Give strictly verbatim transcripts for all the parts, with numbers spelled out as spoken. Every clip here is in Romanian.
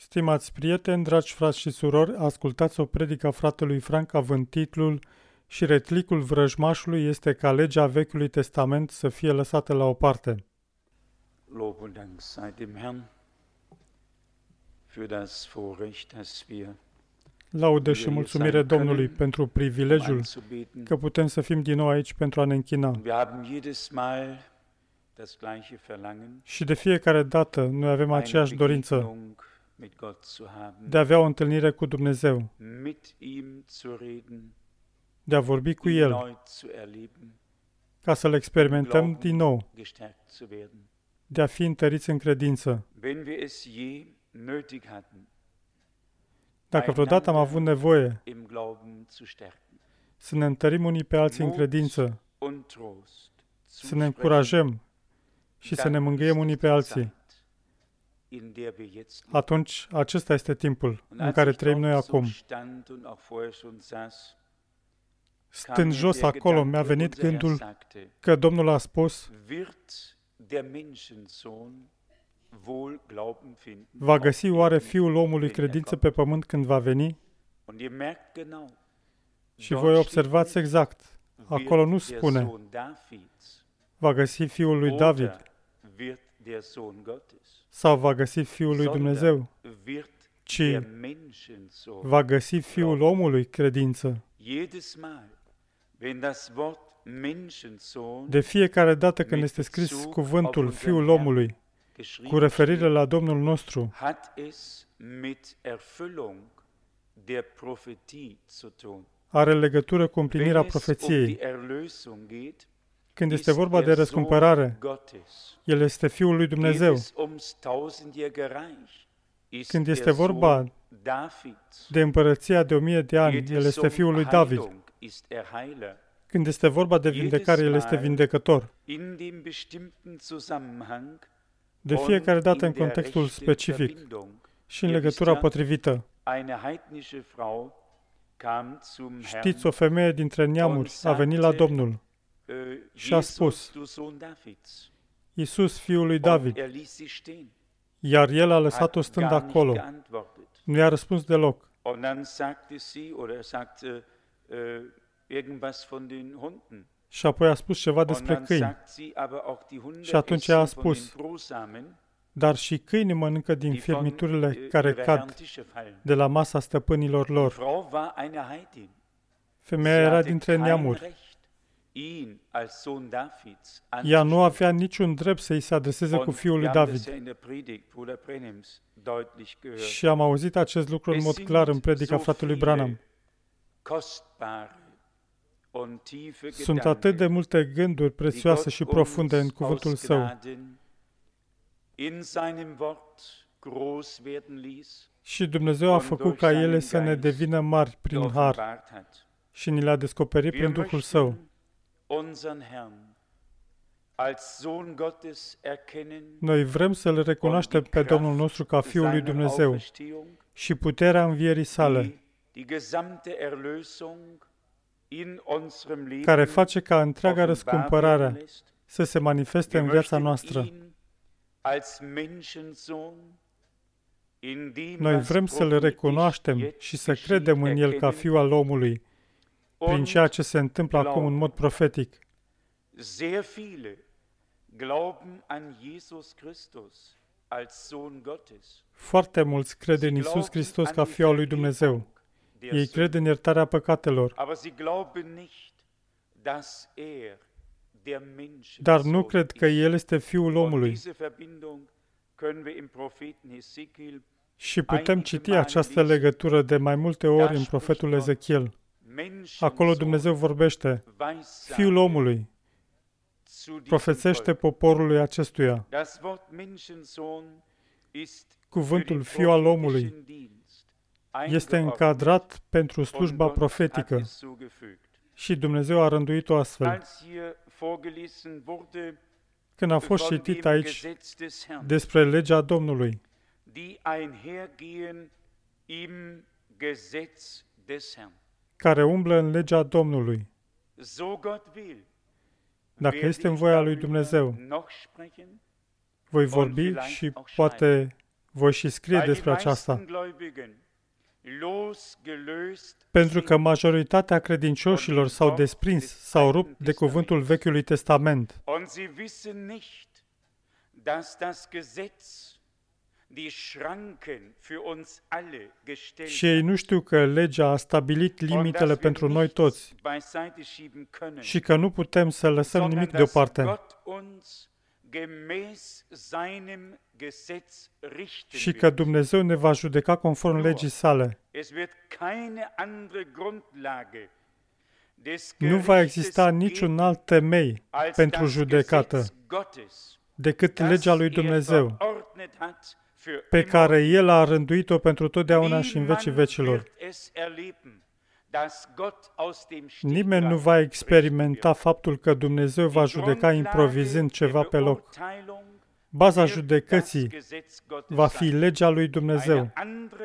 Stimați prieteni, dragi frați și surori, ascultați o predică a fratelui Frank având titlul Și retlicul vrăjmașului este ca legea Vechiului Testament să fie lăsată la o parte. Lob und Dank sei dem Herrn für das Vorrecht, dass wir Laudă și mulțumire Domnului pentru privilegiul anzubeten. că putem să fim din nou aici pentru a ne închina. Wir haben jedes Mal das gleiche Verlangen, Și de fiecare dată noi avem eine aceeași dorință Begegnung mit Gott zu haben, de a avea o întâlnire cu Dumnezeu, mit ihm zu reden, de a vorbi cu ihn El, neu zu erleben, ca să-L experimentăm din nou, gestärkt zu werden. de a fi întăriți în credință. Wenn wir es je nötig hatten, Dacă vreodată am avut nevoie im Glauben zu stärken, să ne întărim unii pe alții în credință, und Trost să ne încurajăm și să ne mângâiem unii pe alții, atunci acesta este timpul în care trăim noi acum. Stând jos acolo, mi-a venit gândul că Domnul a spus: va găsi oare Fiul omului credință pe pământ când va veni? Și voi observați exact, acolo nu spune va găsi Fiul lui David sau va găsi Fiul lui Dumnezeu, ci va găsi Fiul omului credință. De fiecare dată când este scris cuvântul Fiul omului cu referire la Domnul nostru, are legătură cu împlinirea profeției. Când este vorba de răscumpărare, El este Fiul lui Dumnezeu. Când este vorba de împărăția de o mie de ani, El este Fiul lui David. Când este vorba de vindecare, El este vindecător. De fiecare dată în contextul specific și în legătura potrivită. Știți, o femeie dintre neamuri a venit la Domnul și a spus: Iisus, Fiul lui David. Iar El a lăsat-o stând acolo. Nu i-a răspuns deloc. Și apoi a spus ceva despre câini. Și atunci a spus: dar și câinii mănâncă din firmiturile care cad de la masa stăpânilor lor. Femeia era dintre neamuri. Ea nu avea niciun drept să îi se adreseze cu Fiul lui David. Și am auzit acest lucru în mod clar în predica fratelui Branham. Sunt atât de multe gânduri prețioase și profunde în cuvântul Său. Și Dumnezeu a făcut ca ele să ne devină mari prin har și ni le-a descoperit prin Duhul Său. Noi vrem să-L recunoaștem pe Domnul nostru ca Fiul lui Dumnezeu și puterea învierii sale, care face ca întreaga răscumpărare să se manifeste în viața noastră. Noi vrem să-L recunoaștem și să credem în El ca Fiul al omului, prin ceea ce se întâmplă acum în mod profetic. Foarte mulți cred în Iisus Hristos ca Fiul al lui Dumnezeu. Ei cred în iertarea păcatelor, dar nu cred că El este Fiul omului. Și putem citi această legătură de mai multe ori în profetul Ezechiel. Acolo Dumnezeu vorbește: Fiul omului, profețește poporului acestuia. Cuvântul Fiul al omului este încadrat pentru slujba profetică și Dumnezeu a rânduit-o astfel. Când a fost citit aici despre legea Domnului, care umblă în legea Domnului, dacă este în voia lui Dumnezeu, voi vorbi și poate Voi și scrie despre aceasta. Pentru că majoritatea credincioșilor s-au desprins, s-au rupt de cuvântul Vechiului Testament. Și ei nu știu că legea a stabilit limitele pentru noi toți și că nu putem să lăsăm nimic deoparte. Și că Dumnezeu ne va judeca conform legii sale. Nu va exista niciun alt temei pentru judecată decât legea lui Dumnezeu, pe care El a rânduit-o pentru totdeauna și în vecii vecilor. Nimeni nu va experimenta faptul că Dumnezeu va judeca improvizând ceva pe loc. Baza judecății va fi legea lui Dumnezeu.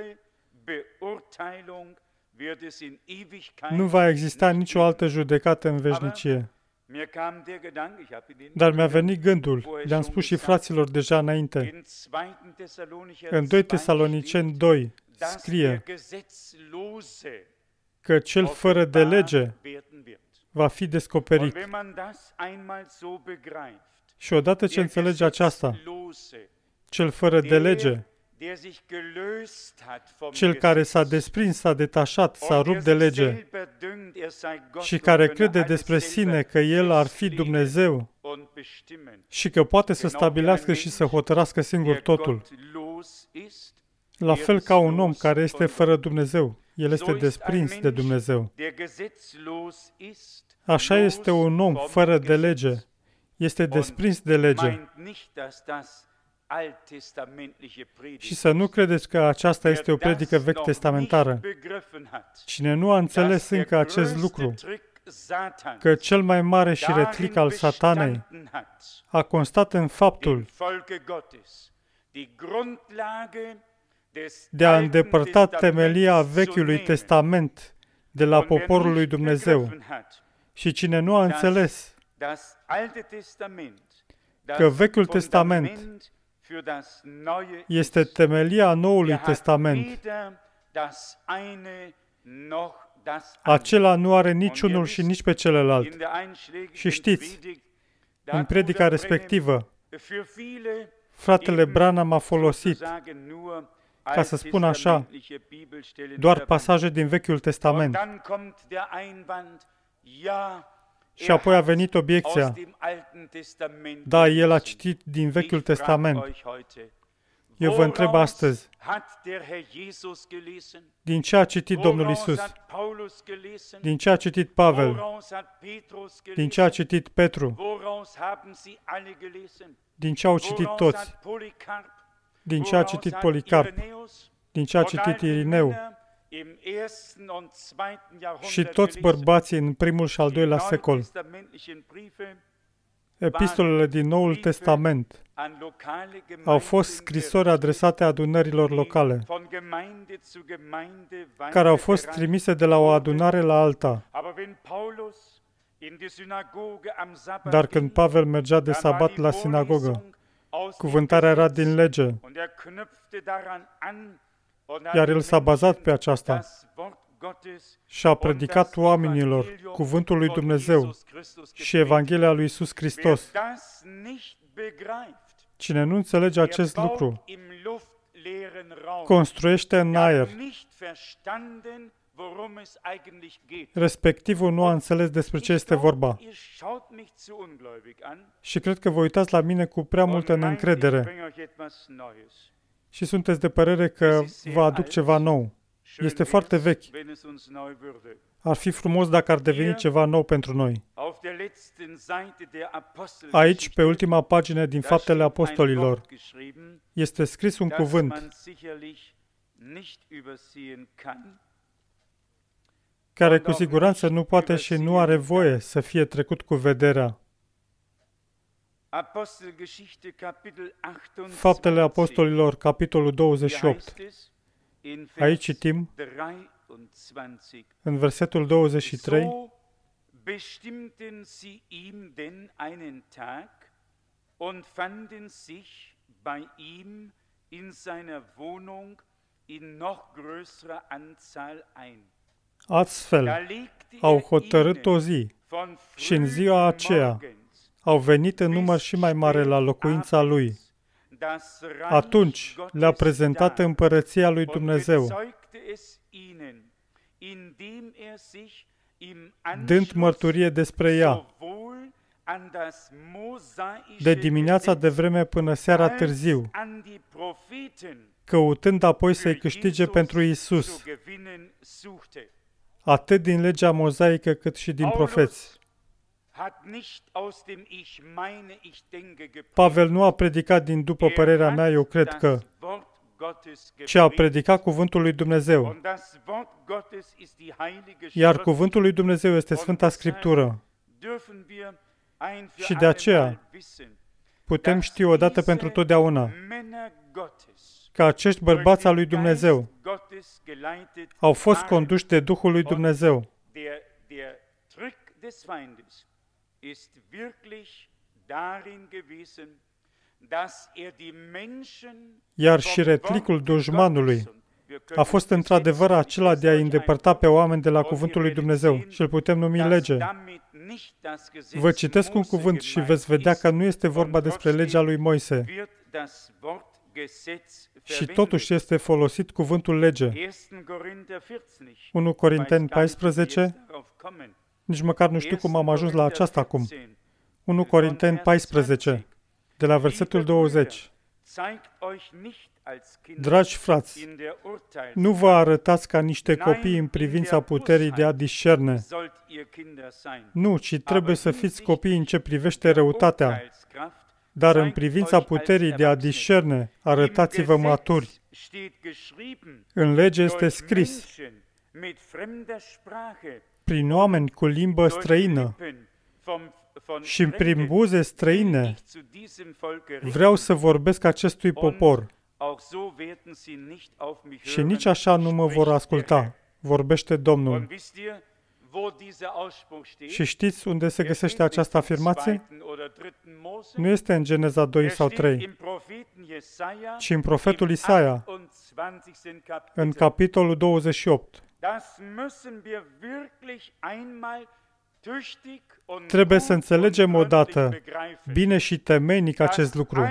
Nu va exista nicio altă judecată în veșnicie. Dar mi-a venit gândul, le-am spus și fraților deja înainte, în doi Tesaloniceni doi scrie că cel fără de lege va fi descoperit. Și odată ce înțelegi aceasta, cel fără de lege, cel care s-a desprins, s-a detașat, s-a rupt de lege și care crede despre sine că el ar fi Dumnezeu și că poate să stabilească și să hotărască singur totul, la fel ca un om care este fără Dumnezeu, el este desprins de Dumnezeu. Așa este un om fără de lege, este desprins de lege. Și să nu credeți că aceasta este o predică vechi testamentară. Cine nu a înțeles încă acest lucru, că cel mai mare și retlic al Satanei a constat în faptul de a îndepărta temelia Vechiului Testament de la poporul lui Dumnezeu. Și cine nu a înțeles că Vechiul Testament este temelia Noului Testament, acela nu are niciunul și nici pe celălalt. Și știți, în predica respectivă, fratele Branham a folosit, ca să spun așa, doar pasaje din Vechiul Testament. Și apoi a venit obiecția. Da, el a citit din Vechiul Testament. Eu vă întreb astăzi, din ce a citit Domnul Iisus? Din ce a citit Pavel? Din ce a citit Petru? Din ce au citit toți? Din ce a citit Policarp? Din ce a citit Irineu? Și toți bărbații în primul și al doilea secol. Epistolele din Noul Testament au fost scrisori adresate adunărilor locale, care au fost trimise de la o adunare la alta. Dar când Pavel mergea de sabat la sinagogă, cuvântarea era din lege, iar el s-a bazat pe aceasta și a predicat oamenilor cuvântul lui Dumnezeu și Evanghelia lui Iisus Hristos. Cine nu înțelege acest lucru, construiește în aer. Respectivul nu a înțeles despre ce este vorba. Și cred că vă uitați la mine cu prea multă neîncredere. Și sunteți de părere că vă aduc ceva nou. Este foarte vechi. Ar fi frumos dacă ar deveni ceva nou pentru noi. Aici, pe ultima pagină din Faptele Apostolilor, este scris un cuvânt care cu siguranță nu poate și nu are voie să fie trecut cu vederea. Faptele Apostolilor, capitolul douăzeci și opt. Aici citim, în versetul douăzeci și trei, bestimmten sie ihm denn einen Tag und fanden sich bei ihm Astfel, au hotărât o zi și în ziua aceea au venit în număr și mai mare la locuința lui. Atunci le-a prezentat împărăția lui Dumnezeu, dând mărturie despre ea, de dimineața de vreme până seara târziu, căutând apoi să-i câștige pentru Iisus, atât din legea mozaică cât și din profeți. Pavel nu a predicat din după părerea mea, eu cred că, ci a predicat cuvântul lui Dumnezeu. Iar cuvântul lui Dumnezeu este Sfânta Scriptură. Și de aceea putem ști odată pentru totdeauna că acești bărbați al lui Dumnezeu au fost conduși de Duhul lui Dumnezeu. Iar și retlicul dușmanului a fost într-adevăr acela de a-i îndepărta pe oameni de la cuvântul lui Dumnezeu și îl putem numi lege. Vă citesc un cuvânt și veți vedea că nu este vorba despre legea lui Moise. Și totuși este folosit cuvântul lege. unu Corinteni paisprezece, nici măcar nu știu cum am ajuns la aceasta acum. unu Corinteni paisprezece, de la versetul douăzeci. Dragi frați, nu vă arătați ca niște copii în privința puterii de a discerne. Nu, ci trebuie să fiți copii în ce privește răutatea. Dar în privința puterii de a discerne, arătați-vă maturi. În lege este scris, prin oameni cu limbă străină și prin buze străine vreau să vorbesc acestui popor. Și nici așa nu mă vor asculta, vorbește Domnul. Și știți unde se găsește această afirmație? Nu este în Geneza doi sau trei, ci în profetul Isaia, în capitolul douăzeci și opt. Trebuie să înțelegem odată bine și temeinic acest lucru,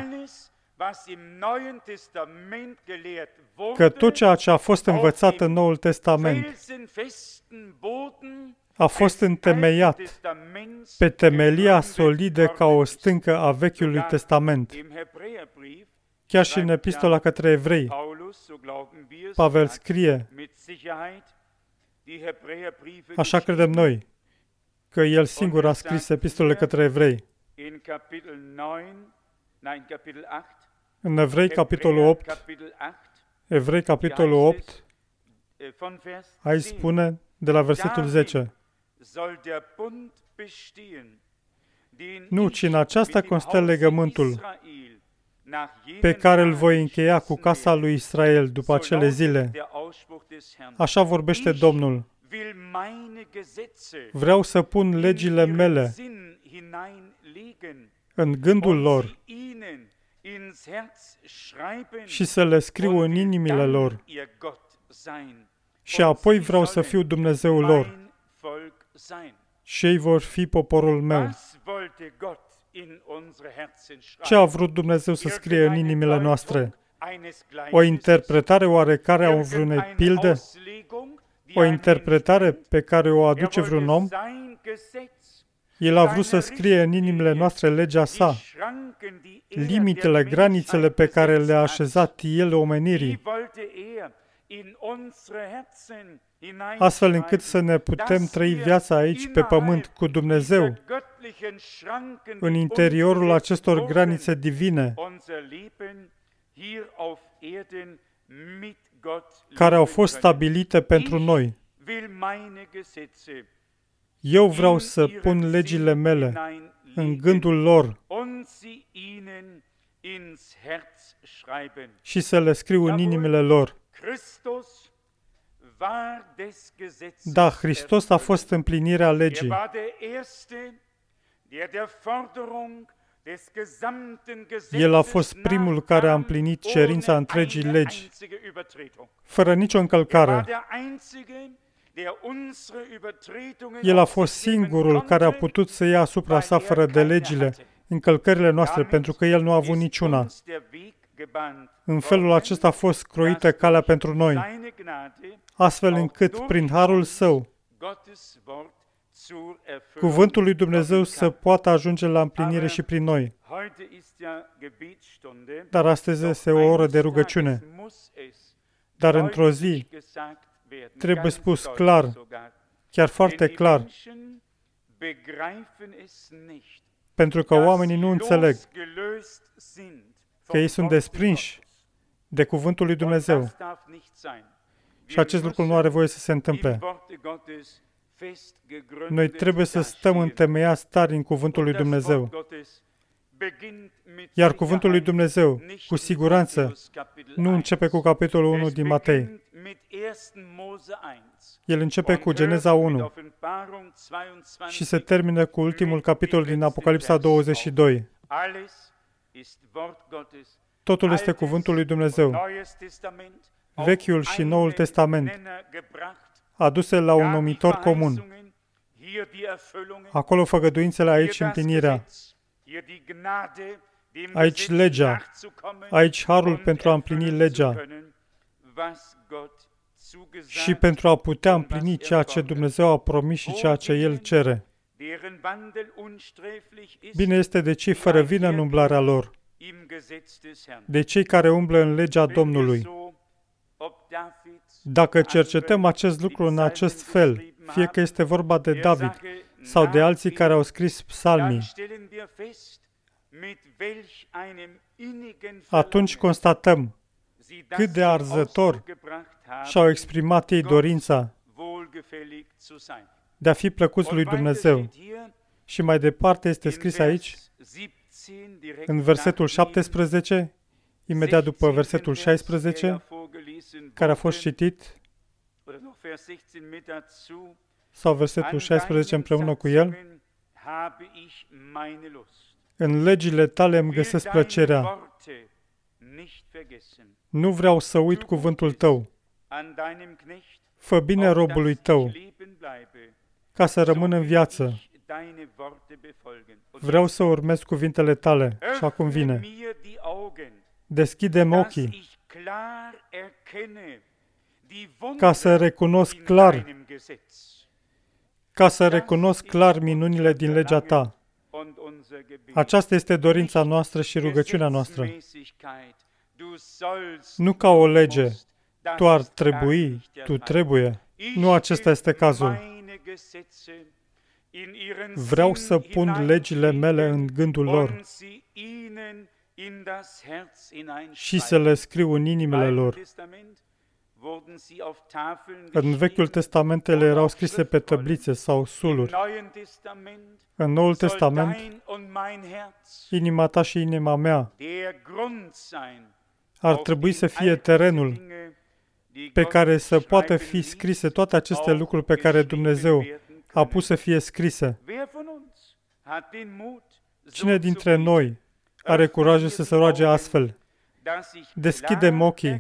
că tot ceea ce a fost învățat în Noul Testament a fost întemeiat pe temelia solidă ca o stâncă a Vechiului Testament. Chiar și în epistola către evrei, Pavel scrie, așa credem noi, că el singur a scris epistolele către evrei. În Evrei, capitolul opt, Evrei, capitolul opt, aici spune, de la versetul zece, nu, ci în aceasta constă legământul pe care îl voi încheia cu casa lui Israel după acele zile. Așa vorbește Domnul. Vreau să pun legile mele în gândul lor și să le scriu în inimile lor. Și apoi vreau să fiu Dumnezeul lor și ei vor fi poporul meu. Ce a vrut Dumnezeu să scrie în inimile noastre? O interpretare oarecare a vreunei pilde? O interpretare pe care o aduce vreun om? El a vrut să scrie în inimile noastre legea sa, limitele, granițele pe care le-a așezat El omenirii, astfel încât să ne putem trăi viața aici pe pământ cu Dumnezeu, în interiorul acestor granițe divine, care au fost stabilite pentru noi. Eu vreau să pun legile mele în gândul lor și să le scriu în inimile lor. Da, Hristos a fost împlinirea legii. El a fost primul care a împlinit cerința întregii legi, fără nicio încălcare. El a fost singurul care a putut să ia asupra sa fără de legile încălcările noastre, pentru că El nu a avut niciuna. În felul acesta a fost croită calea pentru noi, astfel încât, prin harul Său, cuvântul lui Dumnezeu să poată ajunge la împlinire și prin noi. Dar astăzi este o oră de rugăciune. Dar într-o zi trebuie spus clar, chiar foarte clar, pentru că oamenii nu înțeleg că ei sunt desprinși de cuvântul lui Dumnezeu. Și acest lucru nu are voie să se întâmple. Noi trebuie să stăm întemeiați tari în cuvântul lui Dumnezeu. Iar cuvântul lui Dumnezeu, cu siguranță, nu începe cu capitolul unu din Matei. El începe cu Geneza unu și se termină cu ultimul capitol din Apocalipsa douăzeci și doi. Totul este cuvântul lui Dumnezeu. Vechiul și Noul Testament, aduse la un numitor comun. Acolo făgăduințele, aici împlinirea. Aici legea, aici harul pentru a împlini legea și pentru a putea împlini ceea ce Dumnezeu a promis și ceea ce El cere. Bine este de cei fără vină în umblarea lor, de cei care umblă în legea Domnului. Dacă cercetăm acest lucru în acest fel, fie că este vorba de David sau de alții care au scris psalmii, atunci constatăm cât de arzător și-au exprimat ei dorința de a fi plăcuți lui Dumnezeu. Și mai departe este scris aici, în versetul șaptesprezece, imediat după versetul șaisprezece, care a fost citit, sau versetul șaisprezece împreună cu el, în legile tale îmi găsesc plăcerea. Nu vreau să uit cuvântul tău. Fă bine robului tău, ca să rămân în viață. Vreau să urmez cuvintele tale. Și acum vine. Deschide-mi ochii, ca să recunosc clar, ca să recunosc clar minunile din legea ta. Aceasta este dorința noastră și rugăciunea noastră. Nu ca o lege, tu ar trebui, tu trebuie. Nu acesta este cazul. Vreau să pun legile mele în gândul lor și să le scriu în inimile lor. În Vechiul Testament ele erau scrise pe tăblițe sau suluri. În Noul Testament, inima ta și inima mea ar trebui să fie terenul pe care să poată fi scrise toate aceste lucruri pe care Dumnezeu a pus să fie scrise. Cine dintre noi are curajul să se roage astfel? Deschide-mi ochii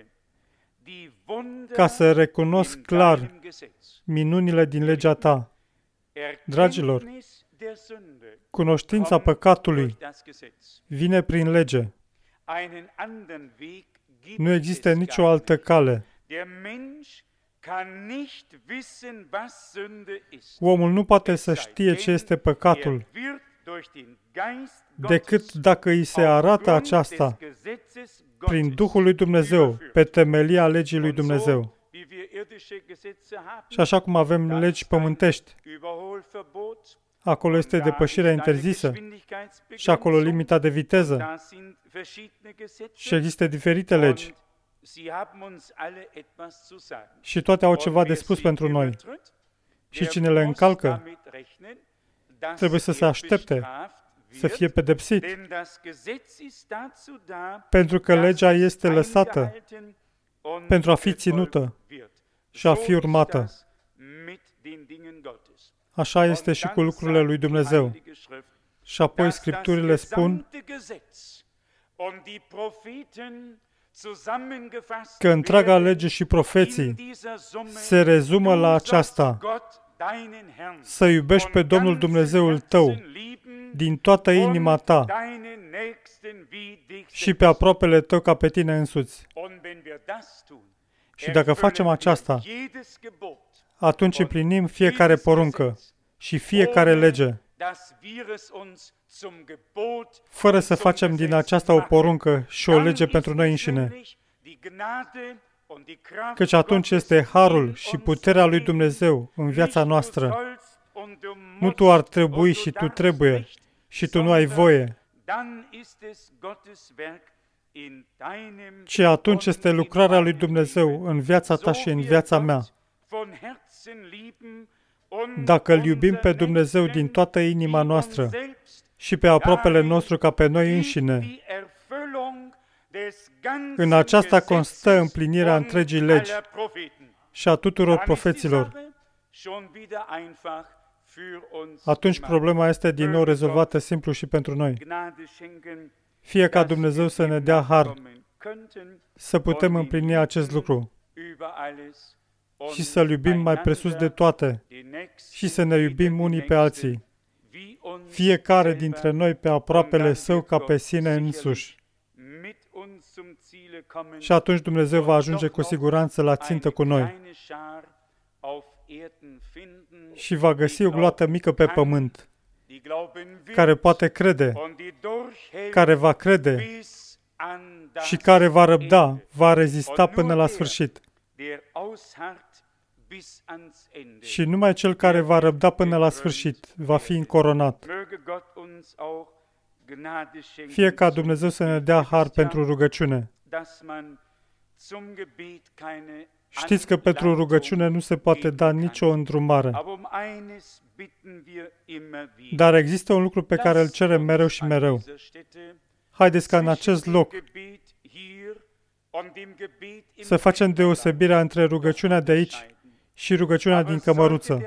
ca să recunosc clar minunile din legea ta. Dragilor, cunoștința păcatului vine prin lege. Nu există nicio altă cale. Omul nu poate să știe ce este păcatul decât dacă îi se arată aceasta prin Duhul lui Dumnezeu, pe temelia legii lui Dumnezeu. Și așa cum avem legi pământești, acolo este depășirea interzisă și acolo limita de viteză și există diferite legi. Și toate au ceva de spus pentru noi. Și cine le încalcă trebuie să se aștepte să fie pedepsit, pentru că legea este lăsată pentru a fi ținută și a fi urmată. Așa este și cu lucrurile lui Dumnezeu. Și apoi Scripturile spun că întreaga lege și profeții se rezumă la aceasta: să iubești pe Domnul Dumnezeul tău din toată inima ta și pe aproapele tău ca pe tine însuți. Și dacă facem aceasta, atunci împlinim fiecare poruncă și fiecare lege, fără să facem din aceasta o poruncă și o lege pentru noi înșine. Căci atunci este harul și puterea lui Dumnezeu în viața noastră. Nu tu ar trebui și tu trebuie și tu nu ai voie, ci atunci este lucrarea lui Dumnezeu în viața ta și în viața mea. Dacă îl iubim pe Dumnezeu din toată inima noastră și pe aproapele nostru ca pe noi înșine, în aceasta constă împlinirea întregii legi și a tuturor profeților. Atunci problema este din nou rezolvată simplu și pentru noi. Fie ca Dumnezeu să ne dea har să putem împlini acest lucru și să-L iubim mai presus de toate și să ne iubim unii pe alții, fiecare dintre noi pe aproapele său ca pe sine însuși. Și atunci Dumnezeu va ajunge cu siguranță la țintă cu noi și va găsi o gloată mică pe pământ, care poate crede, care va crede și care va răbda, va rezista până la sfârșit. Și numai cel care va răbda până la sfârșit va fi încoronat. Fie ca Dumnezeu să ne dea har pentru rugăciune. Știți că pentru rugăciune nu se poate da nicio îndrumare. Dar există un lucru pe care îl cerem mereu și mereu. Haideți ca în acest loc să facem deosebirea între rugăciunea de aici și rugăciunea din cămăruță.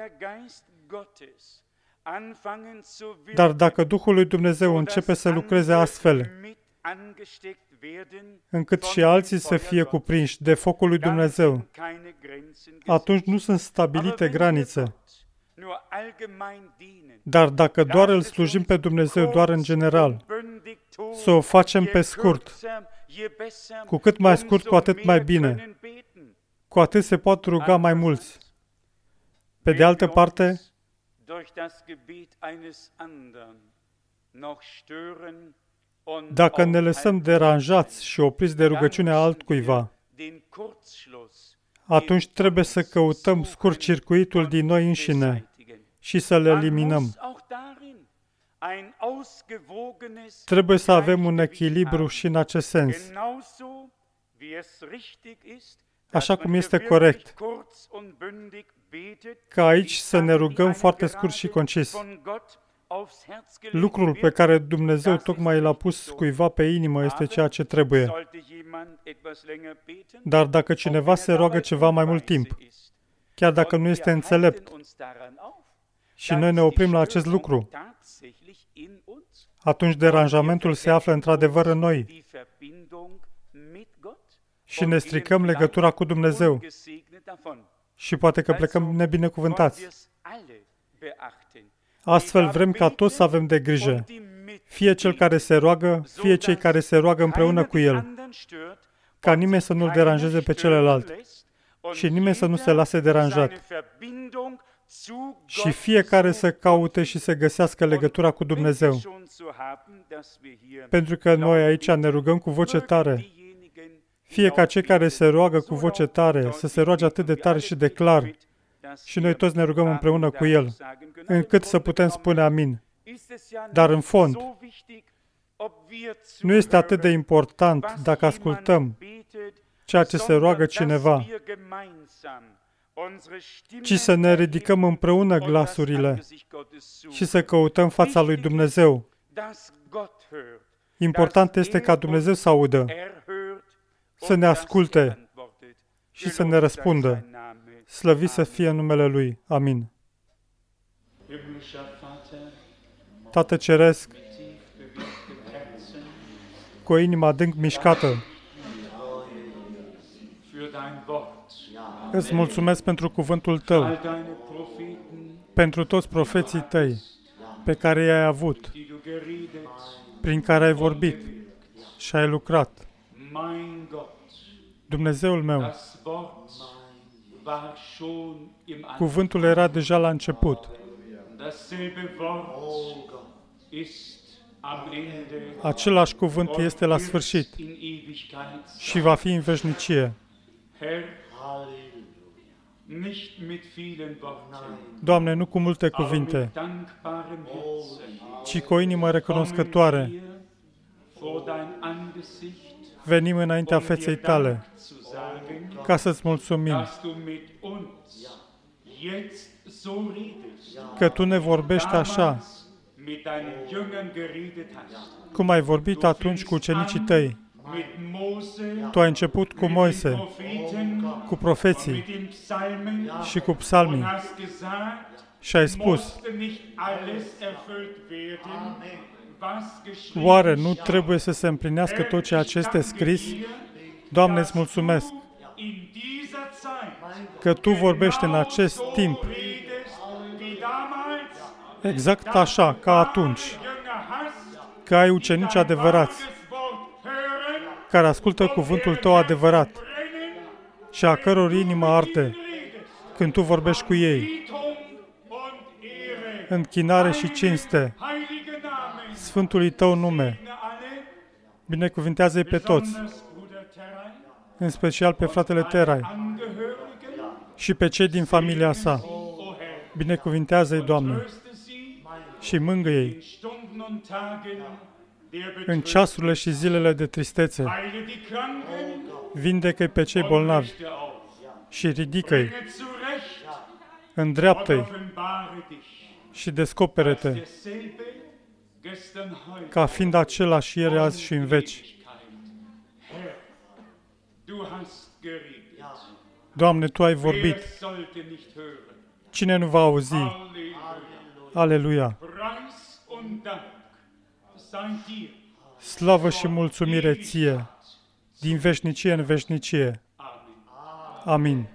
Dar dacă Duhul lui Dumnezeu începe să lucreze astfel, încât și alții să fie cuprinși de focul lui Dumnezeu, atunci nu sunt stabilite granițe. Dar dacă doar îl slujim pe Dumnezeu doar în general, să o facem pe scurt, cu cât mai scurt, cu atât mai bine, cu atât se pot ruga mai mulți. Pe de altă parte, dacă ne lăsăm deranjați și opriți de rugăciunea altcuiva, atunci trebuie să căutăm scurt-circuitul din noi înșine și să le eliminăm. Trebuie să avem un echilibru și în acest sens. Așa cum este corect, ca aici să ne rugăm foarte scurt și concis. Lucrul pe care Dumnezeu tocmai l-a pus cuiva pe inimă este ceea ce trebuie. Dar dacă cineva se roagă ceva mai mult timp, chiar dacă nu este înțelept, și noi ne oprim la acest lucru, atunci deranjamentul se află într-adevăr în noi și ne stricăm legătura cu Dumnezeu și poate că plecăm nebinecuvântați. Astfel vrem ca toți să avem de grijă, fie cel care se roagă, fie cei care se roagă împreună cu el, ca nimeni să nu-l deranjeze pe celălalt și nimeni să nu se lase deranjat. Și fiecare să caute și să găsească legătura cu Dumnezeu. Pentru că noi aici ne rugăm cu voce tare. Fie ca cei care se roagă cu voce tare să se roage atât de tare și de clar și noi toți ne rugăm împreună cu El, încât să putem spune amin. Dar în fond, nu este atât de important dacă ascultăm ceea ce se roagă cineva, ci să ne ridicăm împreună glasurile și să căutăm fața lui Dumnezeu. Important este ca Dumnezeu să audă, să ne asculte și să ne răspundă. Slăvit să fie numele Lui. Amin. Tată Ceresc, cu o inimă adânc mișcată, îți mulțumesc pentru cuvântul Tău, pentru toți profeții Tăi pe care i-ai avut, prin care ai vorbit și ai lucrat. Dumnezeul meu, cuvântul era deja la început. Același cuvânt este la sfârșit și va fi în veșnicie. Doamne, nu cu multe cuvinte, ci cu o inimă recunoscătoare. Venim înaintea feței Tale ca să-ți mulțumim că Tu ne vorbești așa, cum ai vorbit atunci cu ucenicii Tăi. Tu ai început cu Moise, cu profeții și cu psalmii și ai spus, oare nu trebuie să se împlinească tot ceea ce este scris? Doamne, îți mulțumesc că Tu vorbești în acest timp exact așa, ca atunci, că ai ucenici adevărați care ascultă cuvântul Tău adevărat și a căror inimă arde când Tu vorbești cu ei. Închinare și cinste Sfântului Tău nume. Binecuvintează-i pe toți, în special pe fratele Terai și pe cei din familia sa. Binecuvintează-i, Doamne, și mângâie-i în ceasurile și zilele de tristețe. Vindecă-i pe cei bolnavi și ridică-i, îndreaptă-i și descoperă-te ca fiind același ieri, azi și în veci. Doamne, Tu ai vorbit. Cine nu va auzi? Aleluia! Slavă și mulțumire Ție, din veșnicie în veșnicie. Amin.